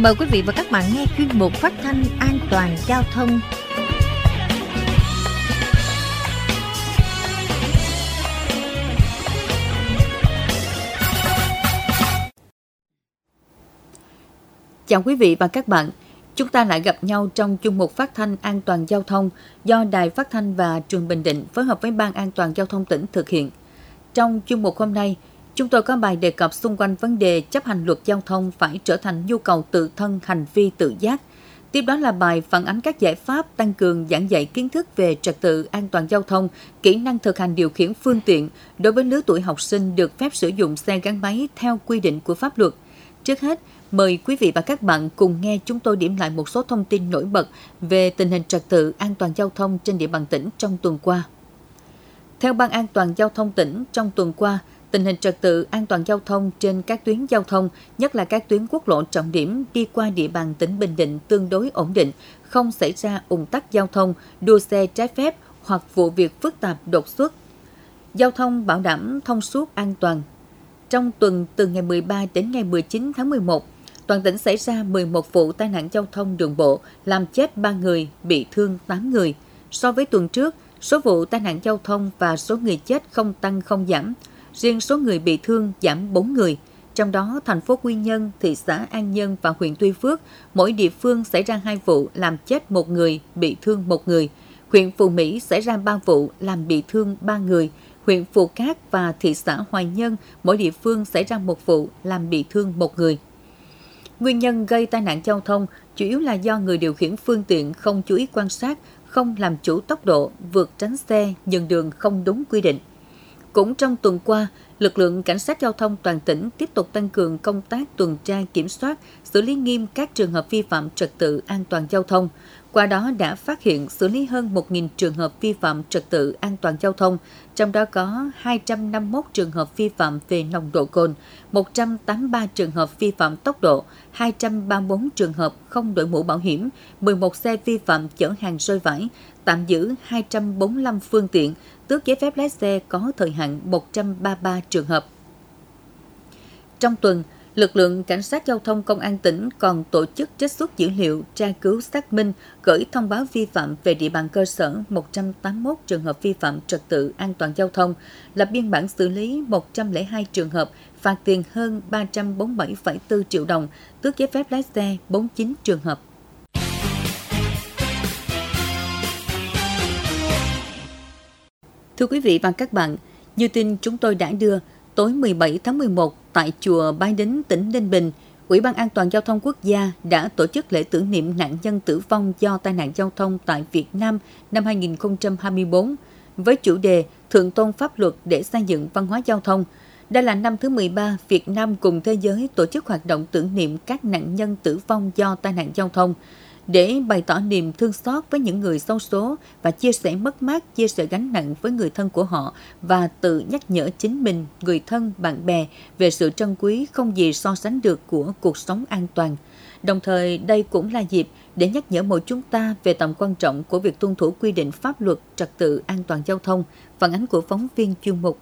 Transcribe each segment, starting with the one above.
Mời quý vị và các bạn nghe chuyên mục phát thanh an toàn giao thông. Chào quý vị và các bạn. Chúng ta lại gặp nhau trong chuyên mục phát thanh an toàn giao thông do Đài Phát thanh và Truyền Bình Định phối hợp với Ban An toàn giao thông tỉnh thực hiện. Trong chuyên mục hôm nay, chúng tôi có bài đề cập xung quanh vấn đề chấp hành luật giao thông phải trở thành nhu cầu tự thân, hành vi tự giác. Tiếp đó là bài phản ánh các giải pháp tăng cường giảng dạy kiến thức về trật tự an toàn giao thông, kỹ năng thực hành điều khiển phương tiện đối với lứa tuổi học sinh được phép sử dụng xe gắn máy theo quy định của pháp luật. Trước hết, mời quý vị và các bạn cùng nghe chúng tôi điểm lại một số thông tin nổi bật về tình hình trật tự an toàn giao thông trên địa bàn tỉnh trong tuần qua. Theo Ban An toàn giao thông tỉnh, trong tuần qua, tình hình trật tự an toàn giao thông trên các tuyến giao thông, nhất là các tuyến quốc lộ trọng điểm đi qua địa bàn tỉnh Bình Định tương đối ổn định, không xảy ra ùn tắc giao thông, đua xe trái phép hoặc vụ việc phức tạp đột xuất. Giao thông bảo đảm thông suốt an toàn. Trong tuần từ ngày 13 đến ngày 19 tháng 11, toàn tỉnh xảy ra 11 vụ tai nạn giao thông đường bộ, làm chết 3 người, bị thương 8 người. So với tuần trước, số vụ tai nạn giao thông và số người chết không tăng không giảm. Riêng số người bị thương giảm 4 người. Trong đó, thành phố Quy Nhơn, thị xã An Nhơn và huyện Tuy Phước, mỗi địa phương xảy ra 2 vụ làm chết 1 người, bị thương 1 người. Huyện Phù Mỹ xảy ra 3 vụ làm bị thương 3 người. Huyện Phù Cát và thị xã Hoài Nhơn, mỗi địa phương xảy ra 1 vụ làm bị thương 1 người. Nguyên nhân gây tai nạn giao thông chủ yếu là do người điều khiển phương tiện không chú ý quan sát, không làm chủ tốc độ, vượt tránh xe, nhường đường không đúng quy định. Cũng trong tuần qua, lực lượng cảnh sát giao thông toàn tỉnh tiếp tục tăng cường công tác tuần tra kiểm soát, xử lý nghiêm các trường hợp vi phạm trật tự an toàn giao thông. Qua đó đã phát hiện xử lý hơn 1.000 trường hợp vi phạm trật tự an toàn giao thông, trong đó có 251 trường hợp vi phạm về nồng độ cồn, 183 trường hợp vi phạm tốc độ, 234 trường hợp không đội mũ bảo hiểm, 11 xe vi phạm chở hàng rơi vãi, tạm giữ 245 phương tiện, tước giấy phép lái xe có thời hạn 133 trường hợp. Trong tuần, lực lượng cảnh sát giao thông công an tỉnh còn tổ chức trích xuất dữ liệu, tra cứu xác minh, gửi thông báo vi phạm về địa bàn cơ sở 181 trường hợp vi phạm trật tự an toàn giao thông, lập biên bản xử lý 102 trường hợp, phạt tiền hơn 347,4 triệu đồng, tước giấy phép lái xe 49 trường hợp. Thưa quý vị và các bạn, như tin chúng tôi đã đưa, tối 17 tháng 11 tại chùa Bái Đính, tỉnh Ninh Bình, Ủy ban An toàn giao thông quốc gia đã tổ chức lễ tưởng niệm nạn nhân tử vong do tai nạn giao thông tại Việt Nam năm 2024 với chủ đề Thượng tôn pháp luật để xây dựng văn hóa giao thông. Đây là năm thứ 13 Việt Nam cùng thế giới tổ chức hoạt động tưởng niệm các nạn nhân tử vong do tai nạn giao thông, để bày tỏ niềm thương xót với những người xấu số và chia sẻ mất mát, chia sẻ gánh nặng với người thân của họ và tự nhắc nhở chính mình, người thân, bạn bè về sự trân quý không gì so sánh được của cuộc sống an toàn. Đồng thời, đây cũng là dịp để nhắc nhở mỗi chúng ta về tầm quan trọng của việc tuân thủ quy định pháp luật, trật tự an toàn giao thông. Phản ánh của phóng viên chuyên mục.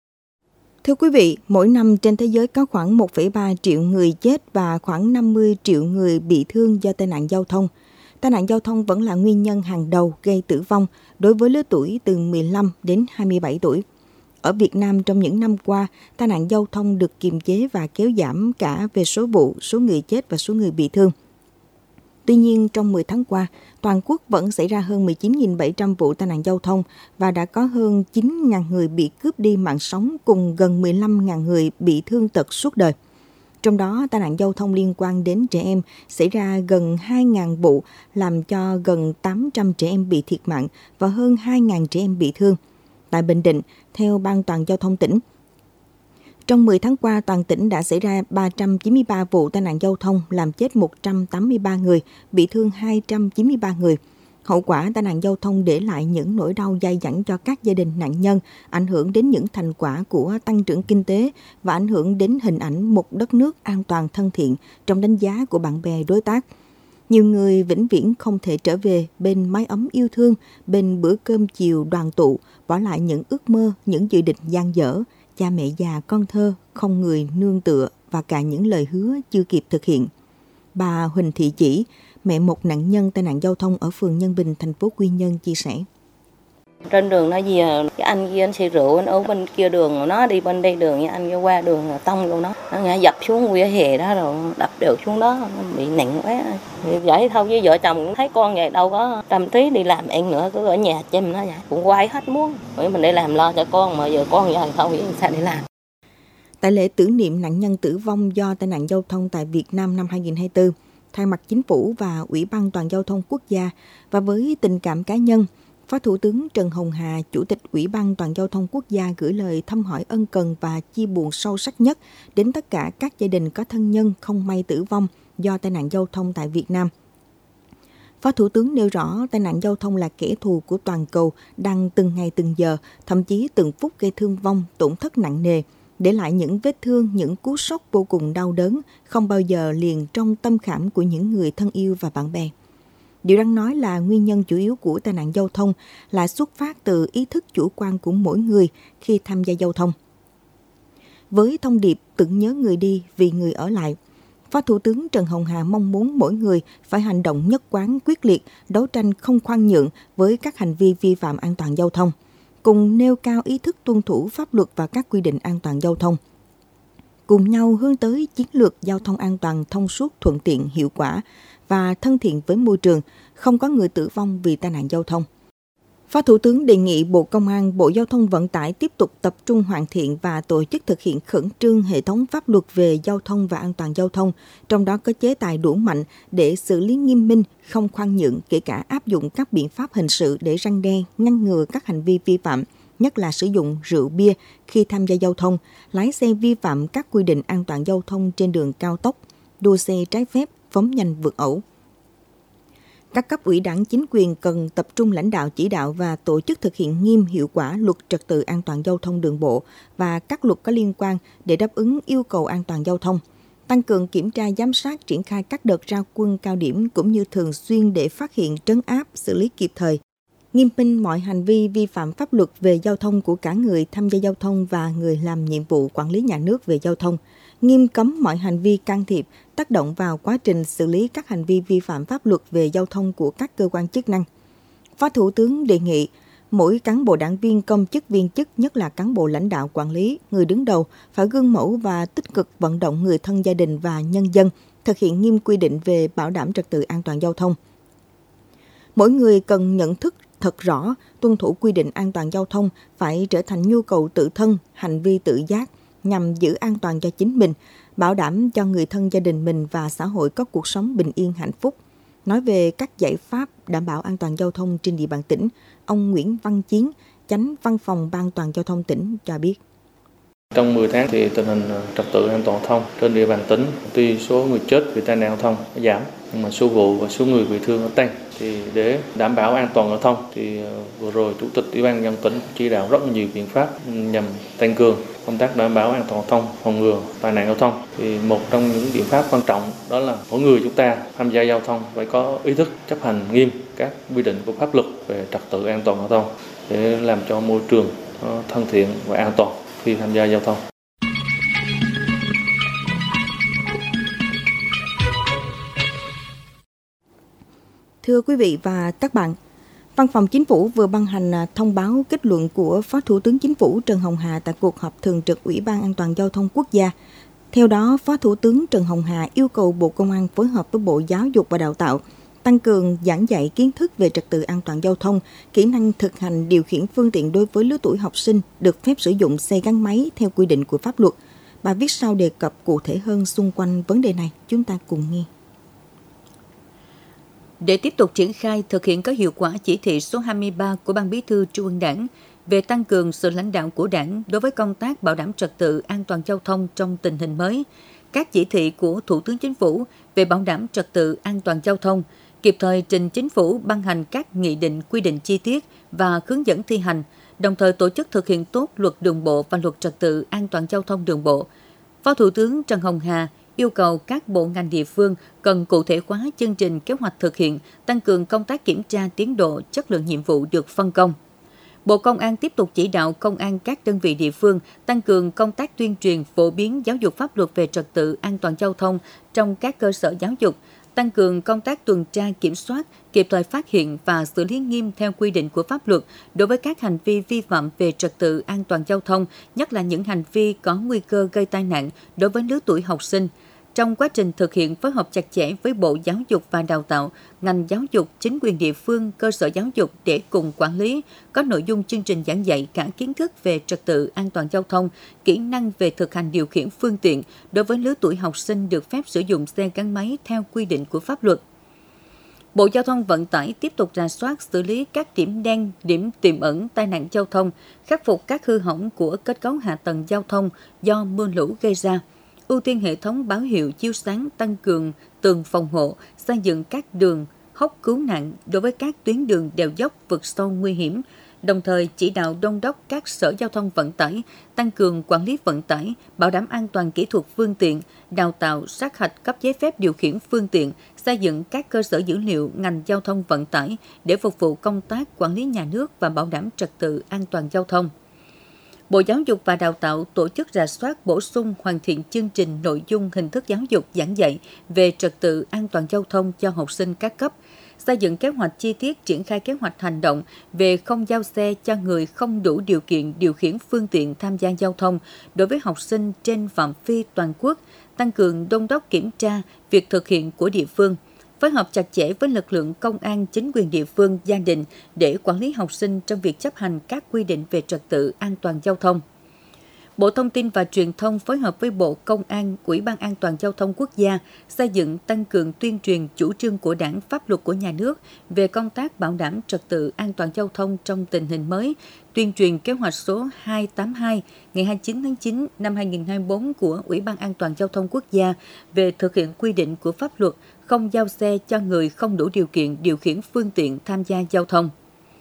Thưa quý vị, mỗi năm trên thế giới có khoảng 1,3 triệu người chết và khoảng 50 triệu người bị thương do tai nạn giao thông. Tai nạn giao thông vẫn là nguyên nhân hàng đầu gây tử vong đối với lứa tuổi từ 15 đến 27 tuổi. Ở Việt Nam trong những năm qua, tai nạn giao thông được kiềm chế và kéo giảm cả về số vụ, số người chết và số người bị thương. Tuy nhiên, trong 10 tháng qua, toàn quốc vẫn xảy ra hơn 19.700 vụ tai nạn giao thông và đã có hơn 9.000 người bị cướp đi mạng sống cùng gần 15.000 người bị thương tật suốt đời. Trong đó, tai nạn giao thông liên quan đến trẻ em xảy ra gần 2.000 vụ, làm cho gần 800 trẻ em bị thiệt mạng và hơn 2.000 trẻ em bị thương. Tại Bình Định, theo Ban An toàn giao thông tỉnh, trong 10 tháng qua, toàn tỉnh đã xảy ra 393 vụ tai nạn giao thông, làm chết 183 người, bị thương 293 người. Hậu quả tai nạn giao thông để lại những nỗi đau dai dẳng cho các gia đình nạn nhân, ảnh hưởng đến những thành quả của tăng trưởng kinh tế và ảnh hưởng đến hình ảnh một đất nước an toàn thân thiện trong đánh giá của bạn bè đối tác. Nhiều người vĩnh viễn không thể trở về bên mái ấm yêu thương, bên bữa cơm chiều đoàn tụ, bỏ lại những ước mơ, những dự định dang dở, cha mẹ già con thơ, không người nương tựa và cả những lời hứa chưa kịp thực hiện. bà Huỳnh Thị Chỉ, mẹ một nạn nhân tai nạn giao thông ở phường Nhân Bình, thành phố Quy Nhơn chia sẻ. Trên đường nó gì cái anh kia anh xì rượu, anh ở bên kia đường, nó đi bên đây đường, anh kia qua đường là tông luôn nó ngã dập xuống vỉa hè đó rồi đập đều xuống đó, bị nặng quá. Vậy thôi với vợ chồng cũng thấy con vậy đâu có tâm trí đi làm ăn nữa, cứ ở nhà chăm nó vậy, cũng quay hết muốn. Bởi mình để làm lo cho con mà giờ con vậy thôi biết sao để làm. Tại lễ tưởng niệm nạn nhân tử vong do tai nạn giao thông tại Việt Nam năm 2024, thay mặt Chính phủ và Ủy ban An toàn giao thông quốc gia và với tình cảm cá nhân, Phó Thủ tướng Trần Hồng Hà, Chủ tịch Ủy ban An toàn giao thông quốc gia gửi lời thăm hỏi ân cần và chia buồn sâu sắc nhất đến tất cả các gia đình có thân nhân không may tử vong do tai nạn giao thông tại Việt Nam. Phó Thủ tướng nêu rõ tai nạn giao thông là kẻ thù của toàn cầu, đang từng ngày từng giờ, thậm chí từng phút gây thương vong, tổn thất nặng nề, để lại những vết thương, những cú sốc vô cùng đau đớn, không bao giờ liền trong tâm khảm của những người thân yêu và bạn bè. Điều đáng nói là nguyên nhân chủ yếu của tai nạn giao thông là xuất phát từ ý thức chủ quan của mỗi người khi tham gia giao thông. Với thông điệp tưởng nhớ người đi vì người ở lại, Phó Thủ tướng Trần Hồng Hà mong muốn mỗi người phải hành động nhất quán, quyết liệt, đấu tranh không khoan nhượng với các hành vi vi phạm an toàn giao thông, cùng nêu cao ý thức tuân thủ pháp luật và các quy định an toàn giao thông. Cùng nhau hướng tới chiến lược giao thông an toàn, thông suốt, thuận tiện, hiệu quả và thân thiện với môi trường, không có người tử vong vì tai nạn giao thông. Phó Thủ tướng đề nghị Bộ Công an, Bộ Giao thông Vận tải tiếp tục tập trung hoàn thiện và tổ chức thực hiện khẩn trương hệ thống pháp luật về giao thông và an toàn giao thông, trong đó có chế tài đủ mạnh để xử lý nghiêm minh, không khoan nhượng, kể cả áp dụng các biện pháp hình sự để răn đe, ngăn ngừa các hành vi vi phạm, nhất là sử dụng rượu bia khi tham gia giao thông, lái xe vi phạm các quy định an toàn giao thông trên đường cao tốc, đua xe trái phép, phóng nhanh vượt ẩu. Các cấp ủy Đảng, chính quyền cần tập trung lãnh đạo chỉ đạo và tổ chức thực hiện nghiêm hiệu quả luật trật tự an toàn giao thông đường bộ và các luật có liên quan để đáp ứng yêu cầu an toàn giao thông, tăng cường kiểm tra giám sát, triển khai các đợt ra quân cao điểm cũng như thường xuyên để phát hiện, trấn áp, xử lý kịp thời, nghiêm minh mọi hành vi vi phạm pháp luật về giao thông của cả người tham gia giao thông và người làm nhiệm vụ quản lý nhà nước về giao thông, nghiêm cấm mọi hành vi can thiệp, tác động vào quá trình xử lý các hành vi vi phạm pháp luật về giao thông của các cơ quan chức năng. Phó Thủ tướng đề nghị mỗi cán bộ đảng viên, công chức, viên chức, nhất là cán bộ lãnh đạo quản lý, người đứng đầu phải gương mẫu và tích cực vận động người thân, gia đình và nhân dân thực hiện nghiêm quy định về bảo đảm trật tự an toàn giao thông. Mỗi người cần nhận thức thật rõ, tuân thủ quy định an toàn giao thông phải trở thành nhu cầu tự thân, hành vi tự giác nhằm giữ an toàn cho chính mình, bảo đảm cho người thân, gia đình mình và xã hội có cuộc sống bình yên, hạnh phúc. Nói về các giải pháp đảm bảo an toàn giao thông trên địa bàn tỉnh, ông Nguyễn Văn Chiến, Chánh Văn phòng Ban An toàn giao thông tỉnh cho biết. Trong 10 tháng thì tình hình trật tự an toàn giao thông trên địa bàn tỉnh, tuy số người chết vì tai nạn giao thông giảm, nhưng mà số vụ và số người bị thương tăng. Thì để đảm bảo an toàn giao thông thì vừa rồi Chủ tịch Ủy ban nhân dân tỉnh chỉ đạo rất nhiều biện pháp nhằm tăng cường công tác đảm bảo an toàn giao thông, phòng ngừa tai nạn giao thông. Thì một trong những biện pháp quan trọng đó là mỗi người chúng ta tham gia giao thông phải có ý thức chấp hành nghiêm các quy định của pháp luật về trật tự an toàn giao thông để làm cho môi trường thân thiện và an toàn khi tham gia giao thông. Thưa quý vị và các bạn, Văn phòng Chính phủ vừa ban hành thông báo kết luận của Phó Thủ tướng Chính phủ Trần Hồng Hà tại cuộc họp thường trực Ủy ban An toàn giao thông quốc gia. Theo đó, Phó Thủ tướng Trần Hồng Hà yêu cầu Bộ Công an phối hợp với Bộ Giáo dục và Đào tạo tăng cường giảng dạy kiến thức về trật tự an toàn giao thông, kỹ năng thực hành điều khiển phương tiện đối với lứa tuổi học sinh được phép sử dụng xe gắn máy theo quy định của pháp luật. Bài viết sau đề cập cụ thể hơn xung quanh vấn đề này, chúng ta cùng nghe. Để tiếp tục triển khai thực hiện có hiệu quả chỉ thị số 23 của Ban Bí thư Trung ương Đảng về tăng cường sự lãnh đạo của Đảng đối với công tác bảo đảm trật tự an toàn giao thông trong tình hình mới, các chỉ thị của Thủ tướng Chính phủ về bảo đảm trật tự an toàn giao thông, kịp thời trình Chính phủ ban hành các nghị định quy định chi tiết và hướng dẫn thi hành, đồng thời tổ chức thực hiện tốt luật đường bộ và luật trật tự an toàn giao thông đường bộ. Phó Thủ tướng Trần Hồng Hà yêu cầu các bộ ngành địa phương cần cụ thể hóa chương trình kế hoạch thực hiện, tăng cường công tác kiểm tra tiến độ, chất lượng nhiệm vụ được phân công. Bộ Công an tiếp tục chỉ đạo công an các đơn vị địa phương tăng cường công tác tuyên truyền, phổ biến giáo dục pháp luật về trật tự an toàn giao thông trong các cơ sở giáo dục, tăng cường công tác tuần tra kiểm soát, kịp thời phát hiện và xử lý nghiêm theo quy định của pháp luật đối với các hành vi vi phạm về trật tự an toàn giao thông, nhất là những hành vi có nguy cơ gây tai nạn đối với lứa tuổi học sinh. Trong quá trình thực hiện, phối hợp chặt chẽ với Bộ Giáo dục và Đào tạo, ngành giáo dục, chính quyền địa phương, cơ sở giáo dục để cùng quản lý, có nội dung chương trình giảng dạy cả kiến thức về trật tự an toàn giao thông, kỹ năng về thực hành điều khiển phương tiện đối với lứa tuổi học sinh được phép sử dụng xe gắn máy theo quy định của pháp luật. Bộ Giao thông Vận tải tiếp tục rà soát, xử lý các điểm đen, điểm tiềm ẩn tai nạn giao thông, khắc phục các hư hỏng của kết cấu hạ tầng giao thông do mưa lũ gây ra. Ưu tiên hệ thống báo hiệu chiếu sáng, tăng cường tường phòng hộ, xây dựng các đường hốc cứu nạn đối với các tuyến đường đèo dốc vực sâu nguy hiểm, đồng thời chỉ đạo đôn đốc các sở giao thông vận tải tăng cường quản lý vận tải, bảo đảm an toàn kỹ thuật phương tiện, đào tạo, sát hạch cấp giấy phép điều khiển phương tiện, xây dựng các cơ sở dữ liệu ngành giao thông vận tải để phục vụ công tác quản lý nhà nước và bảo đảm trật tự an toàn giao thông. Bộ Giáo dục và Đào tạo tổ chức rà soát, bổ sung, hoàn thiện chương trình, nội dung, hình thức giáo dục giảng dạy về trật tự an toàn giao thông cho học sinh các cấp, xây dựng kế hoạch chi tiết triển khai kế hoạch hành động về không giao xe cho người không đủ điều kiện điều khiển phương tiện tham gia giao thông đối với học sinh trên phạm vi toàn quốc, tăng cường đôn đốc kiểm tra việc thực hiện của địa phương, phối hợp chặt chẽ với lực lượng công an, chính quyền địa phương, gia đình để quản lý học sinh trong việc chấp hành các quy định về trật tự an toàn giao thông. Bộ Thông tin và Truyền thông phối hợp với Bộ Công an, Ủy ban An toàn Giao thông Quốc gia xây dựng, tăng cường tuyên truyền chủ trương của Đảng, pháp luật của nhà nước về công tác bảo đảm trật tự an toàn giao thông trong tình hình mới, tuyên truyền kế hoạch số 282 ngày 29 tháng 9 năm 2024 của Ủy ban An toàn Giao thông Quốc gia về thực hiện quy định của pháp luật không giao xe cho người không đủ điều kiện điều khiển phương tiện tham gia giao thông.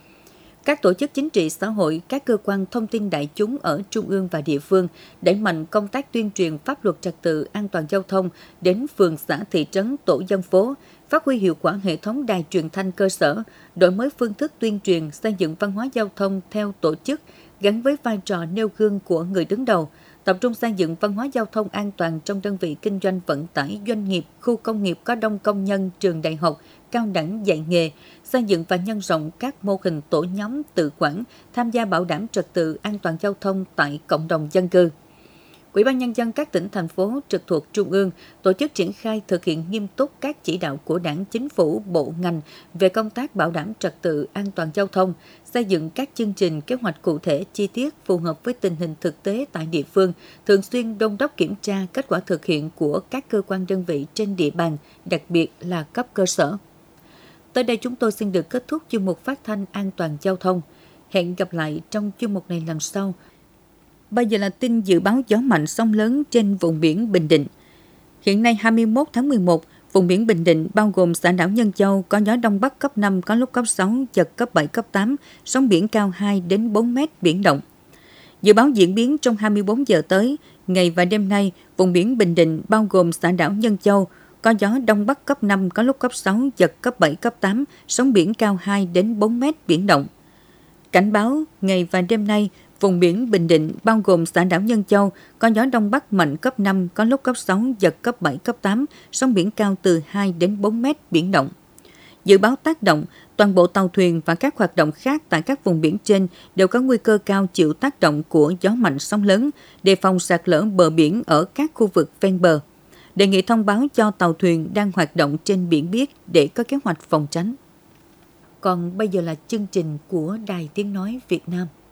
Các tổ chức chính trị xã hội, các cơ quan thông tin đại chúng ở trung ương và địa phương đẩy mạnh công tác tuyên truyền pháp luật trật tự an toàn giao thông đến phường, xã, thị trấn, tổ dân phố, phát huy hiệu quả hệ thống đài truyền thanh cơ sở, đổi mới phương thức tuyên truyền, xây dựng văn hóa giao thông theo tổ chức gắn với vai trò nêu gương của người đứng đầu, tập trung xây dựng văn hóa giao thông an toàn trong đơn vị kinh doanh vận tải, doanh nghiệp, khu công nghiệp có đông công nhân, trường đại học, cao đẳng dạy nghề, xây dựng và nhân rộng các mô hình tổ nhóm tự quản tham gia bảo đảm trật tự an toàn giao thông tại cộng đồng dân cư. Ủy ban Nhân dân các tỉnh, thành phố trực thuộc Trung ương tổ chức triển khai thực hiện nghiêm túc các chỉ đạo của Đảng, Chính phủ, bộ ngành về công tác bảo đảm trật tự an toàn giao thông, xây dựng các chương trình, kế hoạch cụ thể, chi tiết phù hợp với tình hình thực tế tại địa phương, thường xuyên đôn đốc kiểm tra kết quả thực hiện của các cơ quan đơn vị trên địa bàn, đặc biệt là cấp cơ sở. Tới đây chúng tôi xin được kết thúc chuyên mục phát thanh an toàn giao thông. Hẹn gặp lại trong chuyên mục này lần sau. Bây giờ là tin dự báo gió mạnh sóng lớn trên vùng biển Bình Định. Hiện nay 21 tháng 11, vùng biển Bình Định bao gồm xã đảo Nhân Châu có gió Đông Bắc cấp 5, có lúc cấp 6, giật cấp 7, cấp 8, sóng biển cao 2 đến 4 mét, biển động. Dự báo diễn biến trong 24 giờ tới, ngày và đêm nay, vùng biển Bình Định bao gồm xã đảo Nhân Châu có gió Đông Bắc cấp 5, có lúc cấp 6, giật cấp 7, cấp 8, sóng biển cao 2 đến 4 mét, biển động. Cảnh báo ngày và đêm nay, vùng biển Bình Định bao gồm xã đảo Nhân Châu có gió Đông Bắc mạnh cấp 5, có lúc cấp 6, giật cấp 7, cấp 8, sóng biển cao từ 2 đến 4 mét, biển động. Dự báo tác động, toàn bộ tàu thuyền và các hoạt động khác tại các vùng biển trên đều có nguy cơ cao chịu tác động của gió mạnh sóng lớn, đề phòng sạt lở bờ biển ở các khu vực ven bờ. Đề nghị thông báo cho tàu thuyền đang hoạt động trên biển biết để có kế hoạch phòng tránh. Còn bây giờ là chương trình của Đài Tiếng Nói Việt Nam.